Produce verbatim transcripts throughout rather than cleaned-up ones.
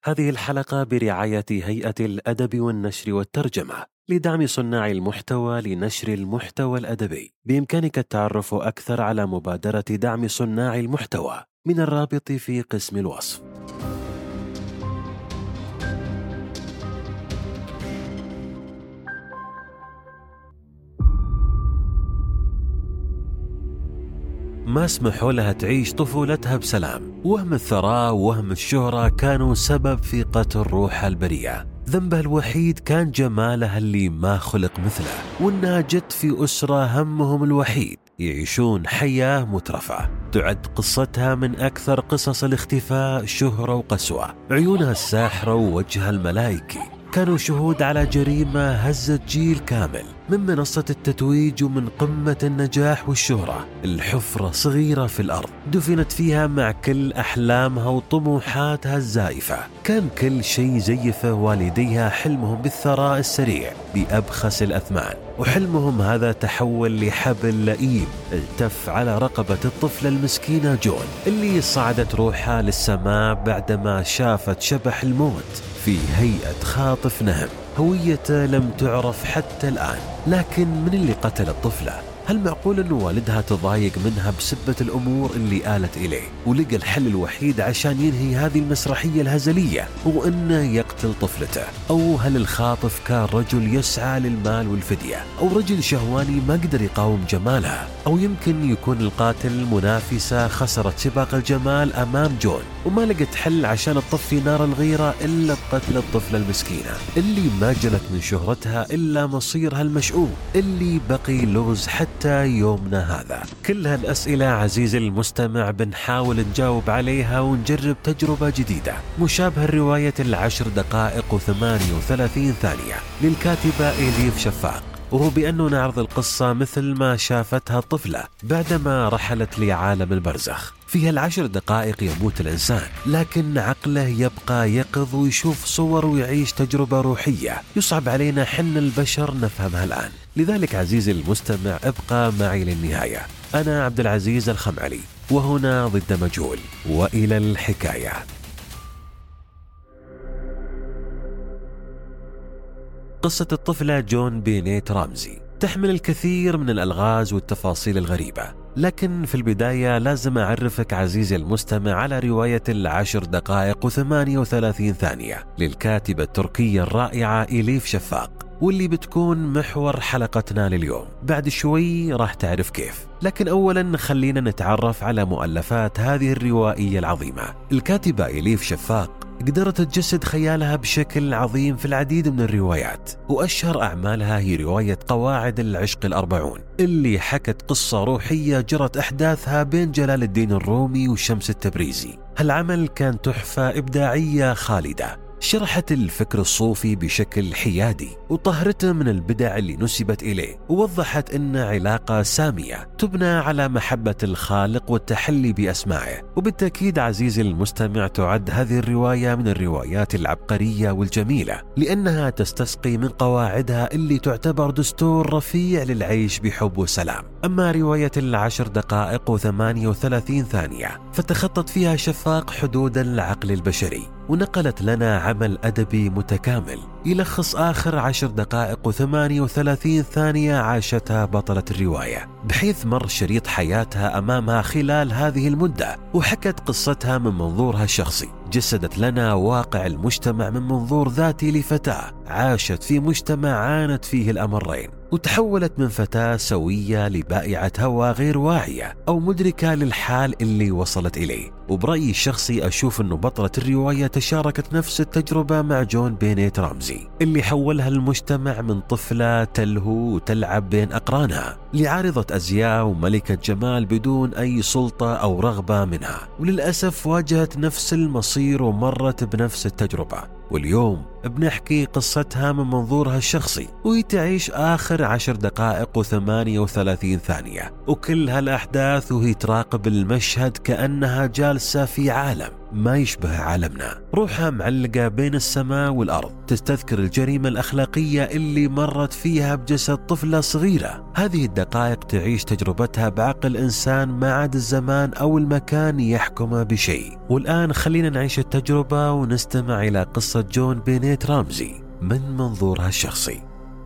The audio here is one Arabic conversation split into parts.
هذه الحلقة برعاية هيئة الأدب والنشر والترجمة لدعم صناع المحتوى لنشر المحتوى الأدبي. بإمكانك التعرف أكثر على مبادرة دعم صناع المحتوى من الرابط في قسم الوصف. ما سمحوا لها تعيش طفولتها بسلام. وهم الثراء ووهم الشهرة كانوا سبب في قتل روحها البريئة. ذنبها الوحيد كان جمالها اللي ما خلق مثله، وإنها جت في أسرة همهم الوحيد يعيشون حياة مترفة. تعد قصتها من أكثر قصص الاختفاء شهرة وقسوة. عيونها الساحرة ووجهها الملائكي كانوا شهود على جريمة هزت جيل كامل. من منصة التتويج ومن قمة النجاح والشهرة، الحفرة صغيرة في الأرض دفنت فيها مع كل أحلامها وطموحاتها الزائفة. كان كل شيء زيفه والديها حلمهم بالثراء السريع بأبخس الأثمان، وحلمهم هذا تحول لحبل لئيم التف على رقبة الطفلة المسكينة جون، اللي صعدت روحها للسماء بعدما شافت شبح الموت في هيئة خاطف نهم. هويته لم تعرف حتى الآن. لكن من اللي قتل الطفلة؟ هل معقول أن والدها تضايق منها بسبة الأمور اللي آلت إليه ولقى الحل الوحيد عشان ينهي هذه المسرحية الهزلية وأنه يقتل طفلته؟ أو هل الخاطف كان رجل يسعى للمال والفدية، أو رجل شهواني ما قدر يقاوم جمالها؟ أو يمكن يكون القاتل منافسة خسرت سباق الجمال أمام جون وما لقت حل عشان تطفي نار الغيرة إلا بقتل الطفلة المسكينة اللي ما جنت من شهرتها إلا مصيرها المشؤوم اللي بقي لغز حتى يومنا هذا. كل هالأسئلة عزيزي المستمع بنحاول نجاوب عليها ونجرب تجربة جديدة مشابهة لرواية العشر دقائق وثمانية وثلاثين ثانية للكاتبة إليف شفاق، وهو بأنه نعرض القصة مثل ما شافتها الطفلة بعدما رحلت لعالم البرزخ. فيها العشر دقائق يموت الإنسان، لكن عقله يبقى يقظ ويشوف صور ويعيش تجربة روحية يصعب علينا حن البشر نفهمها الآن. لذلك عزيزي المستمع ابقى معي للنهاية. أنا عبد العزيز الخمعلي، وهنا ضد مجهول، وإلى الحكاية. قصة الطفلة جون بينيت رامزي تحمل الكثير من الألغاز والتفاصيل الغريبة، لكن في البداية لازم أعرفك عزيزي المستمع على رواية العشر دقائق وثمانية وثلاثين ثانية للكاتبة التركية الرائعة إليف شفاق، واللي بتكون محور حلقتنا لليوم. بعد شوي راح تعرف كيف، لكن أولا خلينا نتعرف على مؤلفات هذه الروائية العظيمة. الكاتبة إليف شفاق قدرت تجسد خيالها بشكل عظيم في العديد من الروايات، وأشهر أعمالها هي رواية قواعد العشق الأربعون اللي حكت قصة روحية جرت أحداثها بين جلال الدين الرومي وشمس التبريزي. هالعمل كان تحفة إبداعية خالدة، شرحت الفكر الصوفي بشكل حيادي وطهرته من البدع اللي نسبت إليه، ووضحت أن علاقة سامية تبنى على محبة الخالق والتحلي بأسمائه. وبالتأكيد عزيزي المستمع تعد هذه الرواية من الروايات العبقرية والجميلة، لأنها تستسقي من قواعدها اللي تعتبر دستور رفيع للعيش بحب وسلام. أما رواية العشر دقائق وثمانية وثلاثين ثانية فتخطت فيها شفاق حدود العقل البشري، ونقلت لنا عمل أدبي متكامل يلخص آخر عشر دقائق وثمانية وثلاثين ثانية عاشتها بطلة الرواية، بحيث مر شريط حياتها أمامها خلال هذه المدة، وحكت قصتها من منظورها الشخصي. جسدت لنا واقع المجتمع من منظور ذاتي لفتاة عاشت في مجتمع عانت فيه الأمرين، وتحولت من فتاة سوية لبائعة هوى غير واعية أو مدركة للحال اللي وصلت إليه. وبرأيي الشخصي أشوف أنه بطلة الرواية تشاركت نفس التجربة مع جون بينيت رامزي، اللي حولها المجتمع من طفلة تلهو وتلعب بين أقرانها لعارضة أزياء وملكة جمال بدون أي سلطة أو رغبة منها. وللأسف واجهت نفس المصير ومرت بنفس التجربة، واليوم بنحكي قصتها من منظورها الشخصي، وهي تعيش آخر عشر دقائق وثمانية وثلاثين ثانية، وكل هالأحداث وهي تراقب المشهد كأنها جالسة في عالم ما يشبه عالمنا. روحها معلقة بين السماء والأرض، تستذكر الجريمة الأخلاقية اللي مرت فيها بجسد طفلة صغيرة. هذه الدقائق تعيش تجربتها بعقل إنسان ما عاد الزمان أو المكان يحكم بشيء. والآن خلينا نعيش التجربة ونستمع إلى قصة جون بينيت رامزي من منظورها الشخصي.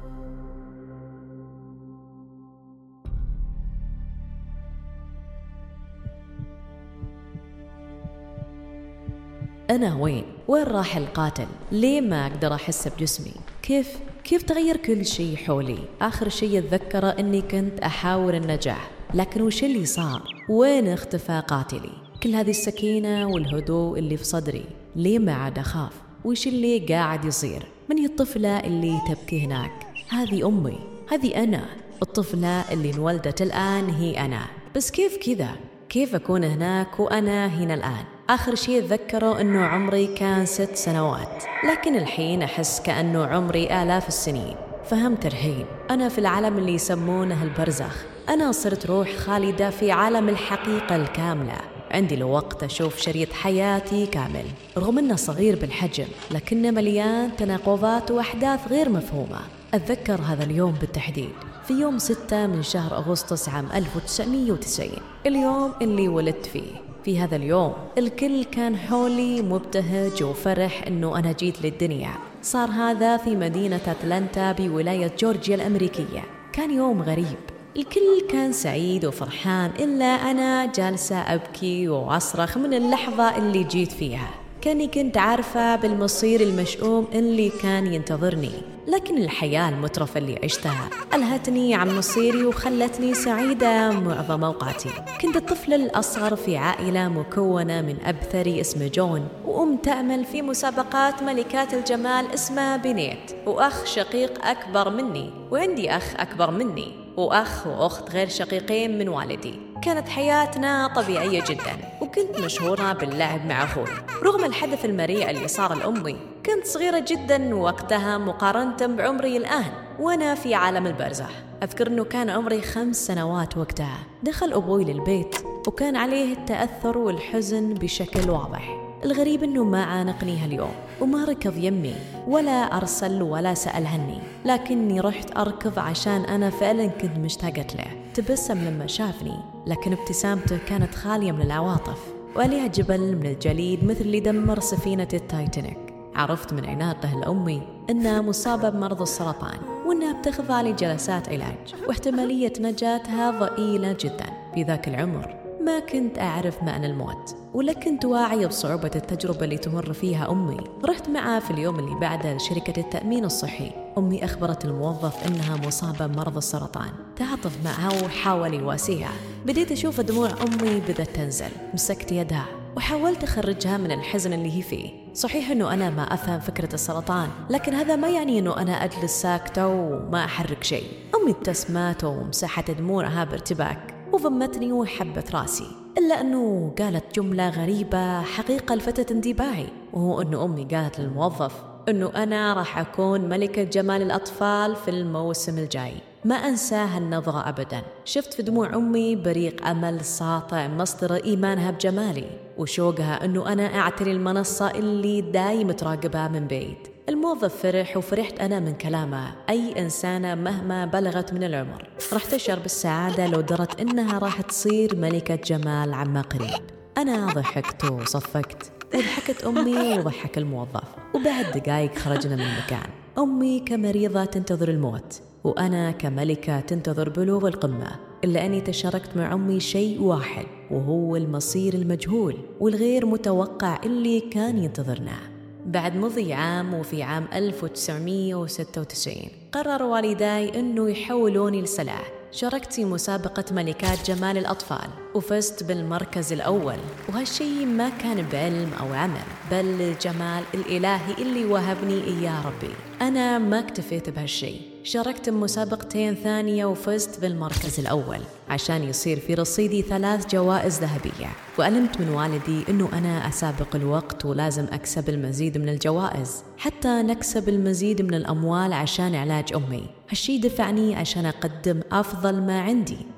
أنا وين؟ وين راح القاتل؟ ليه ما أقدر أحس بجسمي؟ كيف؟ كيف تغير كل شيء حولي؟ آخر شيء أتذكره أني كنت أحاول النجاح، لكن وش اللي صار؟ وين اختفى قاتلي؟ كل هذه السكينة والهدوء اللي في صدري، ليه ما عاد أخاف؟ وش اللي قاعد يصير؟ من هي الطفلة اللي تبكي هناك؟ هذه أمي، هذه أنا، الطفلة اللي انولدت الآن هي أنا. بس كيف كذا؟ كيف أكون هناك وأنا هنا الآن؟ آخر شيء أتذكره أنه عمري كان ست سنوات، لكن الحين أحس كأنه عمري آلاف السنين. فهمت الحين، أنا في العالم اللي يسمونه البرزخ. أنا صرت روح خالدة في عالم الحقيقة الكاملة. عندي الوقت أشوف شريط حياتي كامل، رغم أنه صغير بالحجم لكنه مليان تناقضات وأحداث غير مفهومة. أتذكر هذا اليوم بالتحديد، في يوم ستة من شهر أغسطس عام ألف وتسعمائة وتسعين، اليوم اللي ولدت فيه. في هذا اليوم الكل كان حولي مبتهج وفرح أنه أنا جيت للدنيا. صار هذا في مدينة أتلانتا بولاية جورجيا الأمريكية. كان يوم غريب، الكل كان سعيد وفرحان إلا أنا جالسة أبكي وأصرخ من اللحظة اللي جيت فيها. كاني كنت عارفة بالمصير المشؤوم اللي كان ينتظرني، لكن الحياة المترفة اللي عشتها ألهتني عن مصيري وخلتني سعيدة معظم أوقاتي. كنت الطفل الأصغر في عائلة مكونة من أب ثري اسمه جون، وأم تأمل في مسابقات ملكات الجمال اسمها بينيت، وأخ شقيق أكبر مني، وعندي أخ أكبر مني، وأخ وأخت غير شقيقين من والدي. كانت حياتنا طبيعية جدا، وكنت مشهورة باللعب مع أخوي. رغم الحدث المريء اللي صار لأمي، كنت صغيرة جدا وقتها مقارنة بعمري الآن وأنا في عالم البرزخ. أذكر أنه كان عمري خمس سنوات وقتها. دخل أبوي للبيت وكان عليه التأثر والحزن بشكل واضح. الغريب أنه ما عانقني هاليوم وما ركض يمي ولا أرسل ولا سأل عني، لكني رحت أركض عشان أنا فعلا كنت مشتاقة له. تبسم لما شافني، لكن ابتسامته كانت خالية من العواطف، وعليها جبل من الجليد مثل اللي دمر سفينة التايتانيك. عرفت من عناقه لأمي أنها مصابة بمرض السرطان، وأنها بتخضع لجلسات علاج، واحتمالية نجاتها ضئيلة جدا. في ذاك العمر ما كنت أعرف معنى الموت، ولا كنت واعية بصعوبة التجربة اللي تمر فيها أمي. رحت معها في اليوم اللي بعده لشركة التأمين الصحي. أمي أخبرت الموظف أنها مصابة بمرض السرطان. تعاطف معها وحاول يواسيها. بديت أشوف دموع أمي بدأت تنزل. مسكت يدها وحاولت أخرجها من الحزن اللي هي فيه. صحيح أنه أنا ما أفهم فكرة السرطان، لكن هذا ما يعني أنه أنا أجلس ساكتة وما أحرك شيء. أمي ابتسمت ومسحت دموعها بارتباك وضمتني وحبت راسي، إلا أنه قالت جملة غريبة حقيقة لفتت انتباهي، وهو أنه أمي قالت للموظف أنه أنا راح أكون ملكة جمال الأطفال في الموسم الجاي. ما أنسى هالنظرة أبدا. شفت في دموع أمي بريق أمل ساطع مصدر إيمانها بجمالي، وشوقها أنه أنا أعتري المنصة اللي دايم تراقبها من بعيد. الموظف فرح وفرحت أنا من كلامه. أي إنسانة مهما بلغت من العمر راح تشعر بالسعادة لو درت إنها راح تصير ملكة جمال عما قريب. أنا ضحكت وصفقت، وضحكت أمي وضحك الموظف، وبعد دقايق خرجنا من المكان. أمي كمريضة تنتظر الموت، وأنا كملكة تنتظر بلوغ القمة، إلا أني تشاركت مع أمي شيء واحد، وهو المصير المجهول والغير متوقع اللي كان ينتظرنا. بعد مضي عام، وفي عام ألف وتسعمائة وستة وتسعين قرر والداي أنه يحولوني لسلاح. شاركت في مسابقة ملكات جمال الأطفال وفزت بالمركز الأول، وهالشي ما كان بعلم أو عمل، بل الجمال الإلهي اللي وهبني إياه ربي. أنا ما اكتفيت بهالشي، شاركت بمسابقتين ثانية وفزت بالمركز الأول عشان يصير في رصيدي ثلاث جوائز ذهبية. وعلمت من والدي أنه أنا أسابق الوقت ولازم أكسب المزيد من الجوائز حتى نكسب المزيد من الأموال عشان علاج أمي. هالشي دفعني عشان أقدم أفضل ما عندي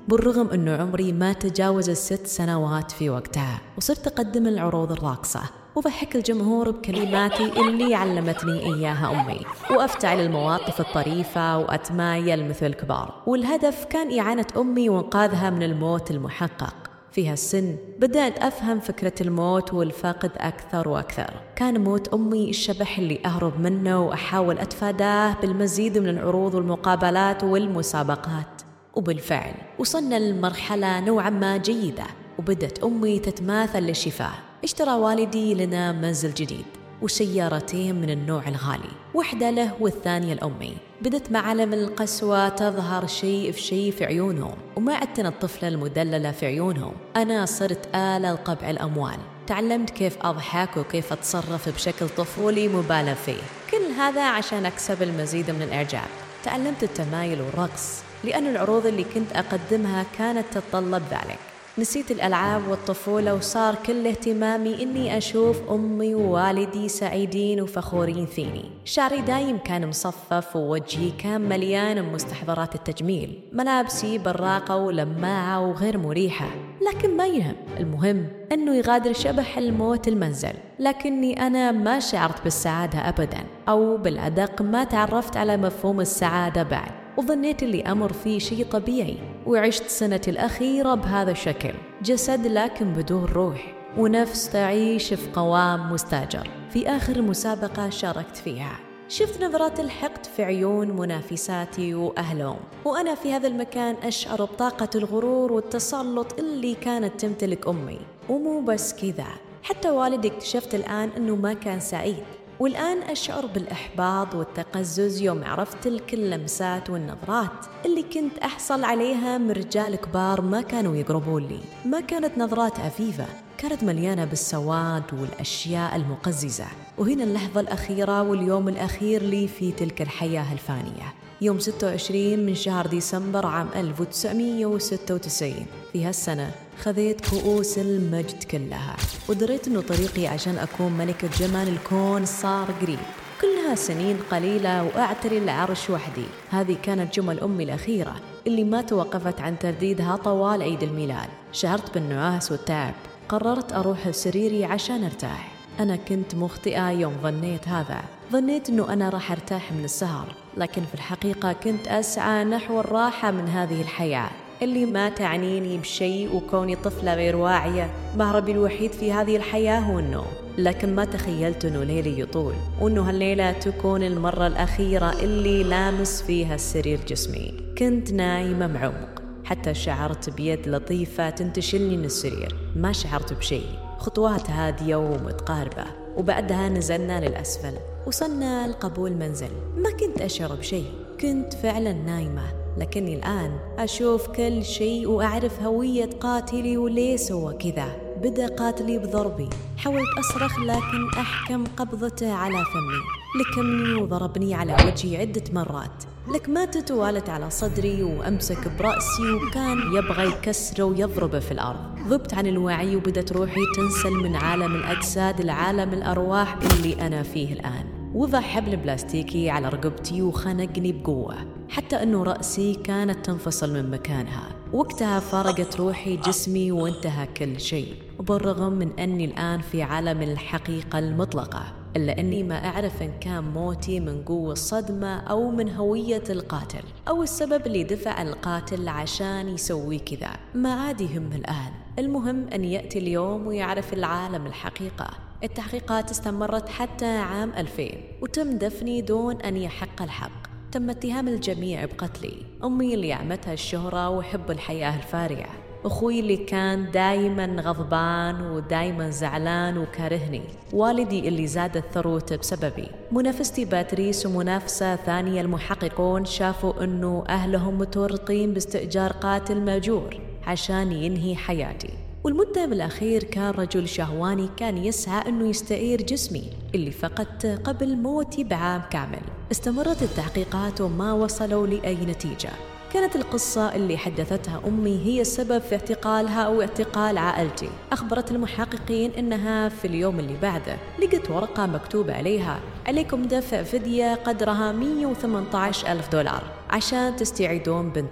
بالرغم أنه عمري ما تجاوز الست سنوات في وقتها، وصرت أقدم العروض الراقصة وضحك الجمهور بكلماتي اللي علمتني إياها أمي، وأفتعل المواقف الطريفة وأتمايل مثل الكبار، والهدف كان إعانة أمي وإنقاذها من الموت المحقق. في هالسن بدأت أفهم فكرة الموت والفقد أكثر وأكثر. كان موت أمي الشبح اللي أهرب منه وأحاول أتفاداه بالمزيد من العروض والمقابلات والمسابقات. وبالفعل وصلنا لمرحلة نوعا ما جيدة، وبدت أمي تتماثل للشفاه. اشترى والدي لنا منزل جديد وسيارتين من النوع الغالي، واحدة له والثانية لأمي. بدت معالم القسوة تظهر شيء في شيء في عيونهم، وما عدتنا الطفلة المدللة في عيونهم. أنا صرت آلة لقبع الأموال. تعلمت كيف أضحك وكيف أتصرف بشكل طفولي مبالغ فيه، كل هذا عشان أكسب المزيد من الإعجاب. تعلمت التمايل والرقص لأن العروض اللي كنت أقدمها كانت تتطلب ذلك. نسيت الألعاب والطفولة وصار كل اهتمامي إني أشوف أمي ووالدي سعيدين وفخورين فيني. شعري دايم كان مصفف ووجهي كان مليان بمستحضرات التجميل، ملابسي براقة ولماعة وغير مريحة، لكن ما يهم، المهم أنه يغادر شبح الموت المنزل. لكني أنا ما شعرت بالسعادة أبداً، أو بالأدق ما تعرفت على مفهوم السعادة بعد، وظنيت اللي أمر فيه شيء طبيعي. وعشت سنتي الأخيرة بهذا الشكل، جسد لكن بدون روح، ونفس تعيش في قوام مستاجر. في آخر مسابقة شاركت فيها شفت نظرات الحقد في عيون منافساتي وأهلهم، وأنا في هذا المكان أشعر بطاقة الغرور والتسلط اللي كانت تمتلك أمي. ومو بس كذا، حتى والدي اكتشفت الآن أنه ما كان سعيد. والآن أشعر بالإحباط والتقزز يوم عرفت تلك اللمسات والنظرات اللي كنت أحصل عليها من رجال كبار ما كانوا يقربون لي. ما كانت نظرات عفيفة، كانت مليانة بالسواد والأشياء المقززة. وهنا اللحظة الأخيرة واليوم الأخير لي في تلك الحياة الفانية، يوم ستة وعشرين من شهر ديسمبر عام ألف وتسعمية وستة وتسعين. في هالسنة خذيت كؤوس المجد كلها، ودريت أنه طريقي عشان أكون ملكة جمال الكون صار قريب. كلها سنين قليلة وأعتري العرش وحدي. هذه كانت جمل أمي الأخيرة اللي ما توقفت عن ترديدها طوال عيد الميلاد. شعرت بالنعاس والتعب، قررت أروح لسريري عشان أرتاح. أنا كنت مخطئة يوم ظنيت هذا، ظنيت أنه أنا راح أرتاح من السهر، لكن في الحقيقة كنت أسعى نحو الراحة من هذه الحياة اللي ما تعنيني بشيء. وكوني طفلة غير واعية، مهربي الوحيد في هذه الحياة هو النوم. لكن ما تخيلت أنه ليلي يطول، وأنه هالليلة تكون المرة الأخيرة اللي لامس فيها السرير جسمي. كنت نايمة بعمق، حتى شعرت بيد لطيفة تنتشلني من السرير. ما شعرت بشيء، خطوات هادية ومتقاربة، وبعدها نزلنا للأسفل. وصلنا لقبول منزل. ما كنت أشعر بشيء، كنت فعلا نايمة، لكني الآن أشوف كل شيء وأعرف هوية قاتلي وليه سوى كذا. بدأ قاتلي بضربي، حاولت أصرخ لكن أحكم قبضته على فمي، لكمني وضربني على وجهي عدة مرات. لكماتت ووالت على صدري وأمسك برأسي وكان يبغى يكسره ويضربه في الأرض. ذبت عن الوعي وبدت روحي تنسل من عالم الأجساد لعالم الأرواح اللي أنا فيه الآن. وضع حبل بلاستيكي على رقبتي وخنقني بقوة، حتى أنه رأسي كانت تنفصل من مكانها. وقتها فارقت روحي جسمي وانتهى كل شيء. وبالرغم من أني الآن في عالم الحقيقة المطلقة، إلا أني ما أعرف إن كان موتي من قوة الصدمة أو من هوية القاتل، أو السبب اللي دفع القاتل عشان يسوي كذا. ما عاد يهم الآن، المهم أن يأتي اليوم ويعرف العالم الحقيقة. التحقيقات استمرت حتى عام ألفين، وتم دفني دون أن يحق الحق. تم اتهام الجميع بقتلي. أمي اللي عمتها الشهرة وحب الحياة الفارعة، أخوي اللي كان دايما غضبان ودايما زعلان وكارهني، والدي اللي زادت ثروته بسببي، منافستي باتريس ومنافسة ثانية المحققون شافوا أنه أهلهم متورطين باستئجار قاتل مأجور عشان ينهي حياتي. والمتهم الأخير كان رجل شهواني كان يسعى أنه يستعير جسمي اللي فقدته قبل موتي بعام كامل. استمرت التحقيقات وما وصلوا لأي نتيجة. كانت القصة اللي حدثتها أمي هي السبب في اعتقالها أو اعتقال عائلتي. أخبرت المحققين إنها في اليوم اللي بعده لقت ورقة مكتوب عليها: عليكم دفع فدية قدرها مية وثمانية عشر ألف دولار عشان تستعيدون بنتكم.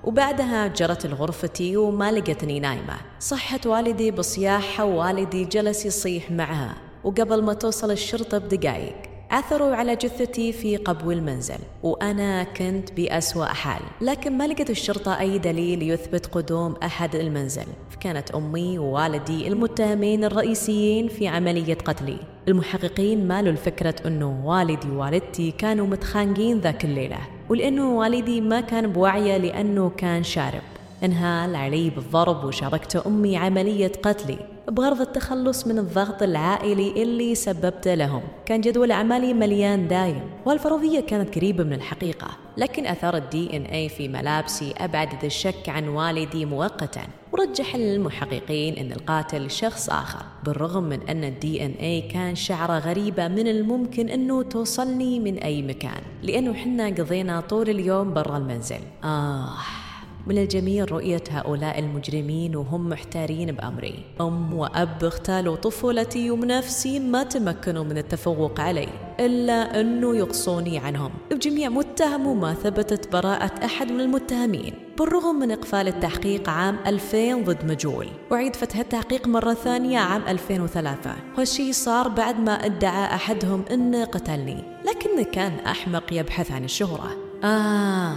وبعدها جرت لغرفتي وما لقتني نايمة. صحت والدي بصياحة ووالدي جلس يصيح معها، وقبل ما توصل الشرطة بدقايق عثروا على جثتي في قبو المنزل، وأنا كنت بأسوأ حال. لكن ما لقت الشرطة أي دليل يثبت قدوم أحد المنزل، فكانت أمي ووالدي المتهمين الرئيسيين في عملية قتلي. المحققين مالوا الفكرة أنه والدي ووالدتي كانوا متخانقين ذاك الليلة، ولأنه والدي ما كان بوعيه لأنه كان شارب، انهال علي بالضرب وشاركت أمي عملية قتلي بغرض التخلص من الضغط العائلي اللي سببته لهم. كان جدول أعمالي مليان دايم، والفرضية كانت قريبة من الحقيقة، لكن أثار الدي إن إيه في ملابسي أبعد الشك عن والدي مؤقتاً، ورجح المحققين أن القاتل شخص آخر، بالرغم من أن الدي إن إيه كان شعره غريبة من الممكن أنه توصلني من أي مكان، لأنه حنا قضينا طول اليوم برا المنزل. آه من الجميل رؤية هؤلاء المجرمين وهم محتارين بأمري. أم وأب اغتالوا طفولتي ومنافسي ما تمكنوا من التفوق علي إلا أنه يقصوني عنهم. الجميع متهم وما ثبتت براءة أحد من المتهمين، بالرغم من إقفال التحقيق عام ألفين ضد مجهول، وعيد فتح التحقيق مرة ثانية عام ألفين وثلاثة. هالشي صار بعد ما ادعى أحدهم أنه قتلني، لكنه كان أحمق يبحث عن الشهرة. آه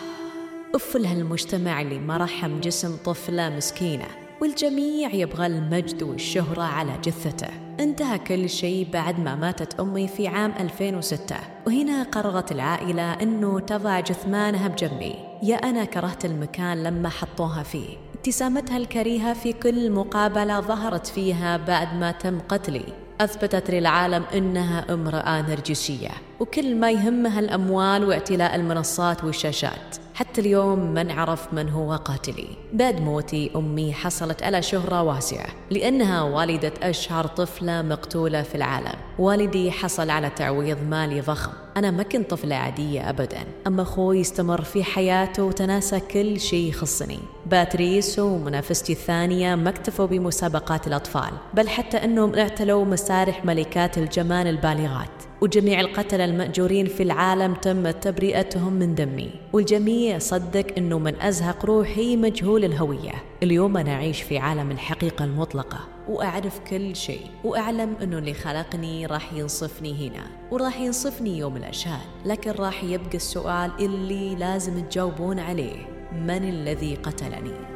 أف لهالمجتمع اللي ما رحم جسم طفلة مسكينة، والجميع يبغى المجد والشهرة على جثته. انتهى كل شيء بعد ما ماتت أمي في عام ألفين وستة، وهنا قررت العائلة أنه تضع جثمانها بجنبي. يا أنا كرهت المكان لما حطوها فيه. ابتسامتها الكريهة في كل مقابلة ظهرت فيها بعد ما تم قتلي أثبتت للعالم أنها امرأة نرجسية، وكل ما يهمها الأموال واعتلاء المنصات والشاشات. حتى اليوم من عرف من هو قاتلي. بعد موتي أمي حصلت على شهرة واسعة لأنها والدة أشهر طفلة مقتولة في العالم. والدي حصل على تعويض مالي ضخم. أنا ما كنت طفلة عادية أبدا، أما أخوي استمر في حياته وتناسى كل شيء يخصني. باتريس ومنافستي الثانية ما اكتفوا بمسابقات الأطفال، بل حتى أنهم اعتلوا مسارح ملكات الجمال البالغات، وجميع القتلة المأجورين في العالم تم تبرئتهم من دمي. والجميع صدق أنه من أزهق روحي مجهول الهوية. اليوم أنا أعيش في عالم الحقيقة المطلقة، وأعرف كل شيء، وأعلم أنه اللي خلقني راح ينصفني هنا وراح ينصفني يوم الأشهاد. لكن راح يبقى السؤال اللي لازم تجاوبون عليه: من الذي قتلني؟